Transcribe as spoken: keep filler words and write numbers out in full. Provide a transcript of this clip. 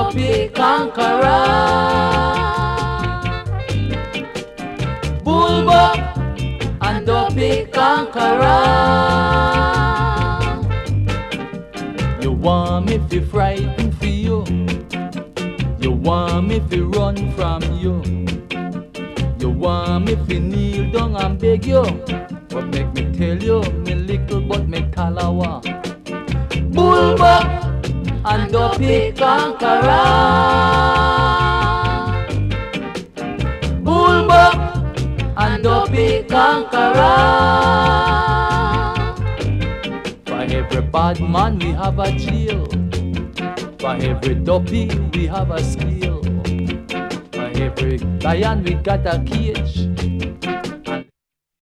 dopey conqueror. Bullbuck and dopey conqueror. You want me to frighten for you. You want me to run from you. You want me to kneel down and beg you. But make me tell you, me little but me talawa. Bullbuck and dopey conqueror. Bullbuck and dopey conqueror. For every bad man we have a jail. For every dopey we have a skill. For every lion we got a cage.